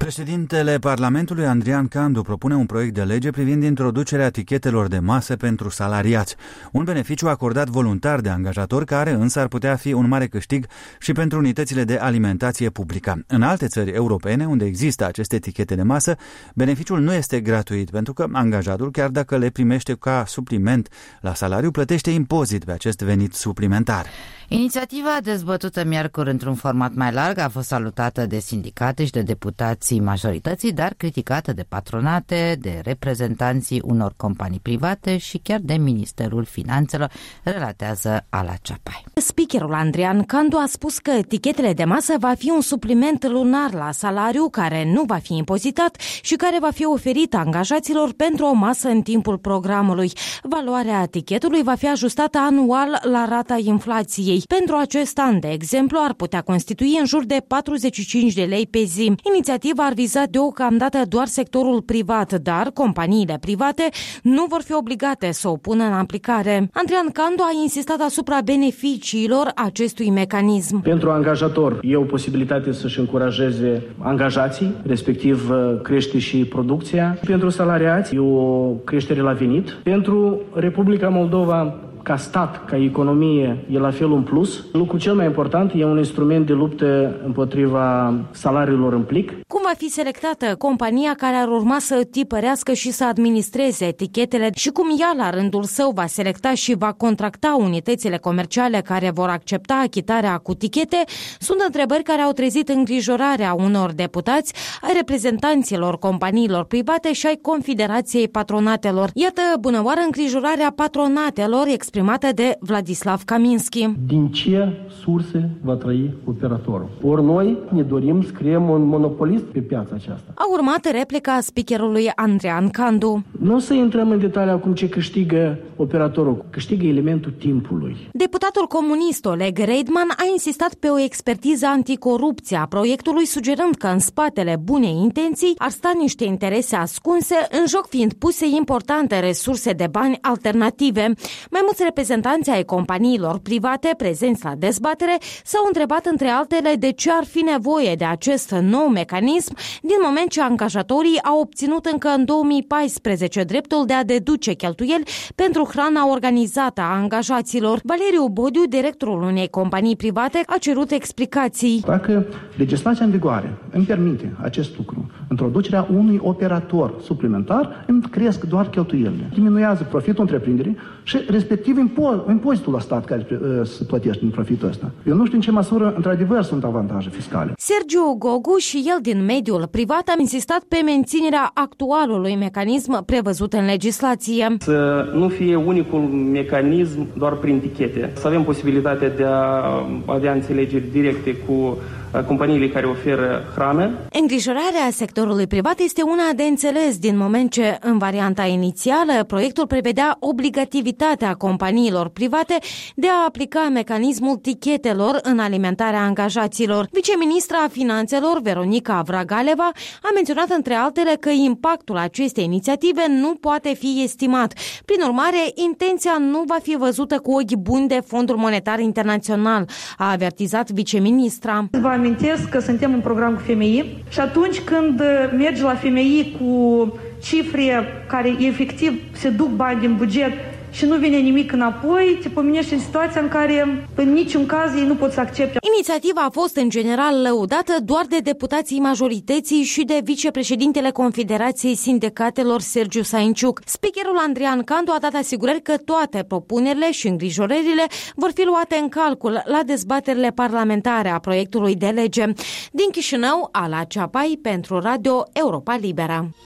Președintele Parlamentului, Andrian Candu, propune un proiect de lege privind introducerea tichetelor de masă pentru salariați, un beneficiu acordat voluntar de angajator, care însă ar putea fi un mare câștig și pentru unitățile de alimentație publică. În alte țări europene, unde există aceste tichete de masă, beneficiul nu este gratuit, pentru că angajatul, chiar dacă le primește ca supliment la salariu, plătește impozit pe acest venit suplimentar. Inițiativa dezbătută miercuri într-un format mai larg a fost salutată de sindicate și de deputații majorității, dar criticată de patronate, de reprezentanții unor companii private și chiar de Ministerul Finanțelor, relatează Ala Ceapai. Speakerul Andrian Candu a spus că tichetele de masă va fi un supliment lunar la salariu care nu va fi impozitat și care va fi oferit angajaților pentru o masă în timpul programului. Valoarea tichetului va fi ajustată anual la rata inflației. Pentru acest an, de exemplu, ar putea constitui în jur de 45 de lei pe zi. Inițiativa ar viza deocamdată doar sectorul privat, dar companiile private nu vor fi obligate să o pună în aplicare. Andrian Candu a insistat asupra beneficiilor acestui mecanism. Pentru angajator e o posibilitate să-și încurajeze angajații, respectiv crește și producția. Pentru salariați e o creștere la venit. Pentru Republica Moldova, ca stat, ca economie, e la fel un plus. Lucrul cel mai important e un instrument de luptă împotriva salariilor în plic. Cum va fi selectată compania care ar urma să tipărească și să administreze etichetele și cum ea, la rândul său, va selecta și va contracta unitățile comerciale care vor accepta achitarea cu tichete, sunt întrebări care au trezit îngrijorarea unor deputați, ai reprezentanților companiilor private și ai Confederației Patronatelor. Iată, bunăoară, îngrijorarea patronatelor exprimată de Vladislav Kaminski. Din ce surse va trăi operatorul? Ori noi ne dorim să creăm un monopolist pe piața aceasta. A urmat replica speakerului Andrian Candu. Nu o să intrăm în detalii acum ce câștigă operatorul. Câștigă elementul timpului. Deputatul comunist Oleg Reidman a insistat pe o expertiză anticorupție a proiectului, sugerând că în spatele bunei intenții ar sta niște interese ascunse, în joc fiind puse importante resurse de bani alternative. Mai mulți reprezentanți ai companiilor private prezenți la dezbatere s-au întrebat, între altele, de ce ar fi nevoie de acest nou mecanism, din moment ce angajatorii au obținut încă în 2014 dreptul de a deduce cheltuieli pentru hrana organizată a angajaților. Valeriu Bodiu, directorul unei companii private, a cerut explicații. Dacă legislația în vigoare îmi permite acest lucru, introducerea unui operator suplimentar, îmi cresc doar cheltuielile. Diminuează profitul întreprinderii și respectiv impozitul la stat care se plătește din profitul ăsta. Eu nu știu în ce măsură, într-adevăr, sunt avantaje fiscale. Sergiu Gogu, și el din mediul privat, a insistat pe menținerea actualului mecanism prevăzut în legislație. Să nu fie unicul mecanism doar prin tichete. Să avem posibilitatea de a avea înțelegeri directe cu companiile care oferă hrană. Îngrijorarea sectorului privat este una de înțeles, din moment ce, în varianta inițială, proiectul prevedea obligativitatea companiilor private de a aplica mecanismul tichetelor în alimentarea angajaților. Viceministra Finanțelor, Veronica Vragaleva, a menționat, între altele, că impactul acestei inițiative nu poate fi estimat. Prin urmare, intenția nu va fi văzută cu ochi buni de Fondul Monetar Internațional, a avertizat viceministra. Vă amintesc că suntem în program cu FMI și atunci când mergi la FMI cu cifre care efectiv se duc bani din buget și nu vine nimic înapoi, te pomenești în situația în care în niciun caz ei nu pot să accepte. Inițiativa a fost în general lăudată doar de deputații majorității și de vicepreședintele Confederației Sindicatelor, Sergiu Sainciuc. Speakerul Andrian Candu a dat asigurări că toate propunerile și îngrijorările vor fi luate în calcul la dezbaterile parlamentare a proiectului de lege. Din Chișinău, Ala Ceapai pentru Radio Europa Liberă.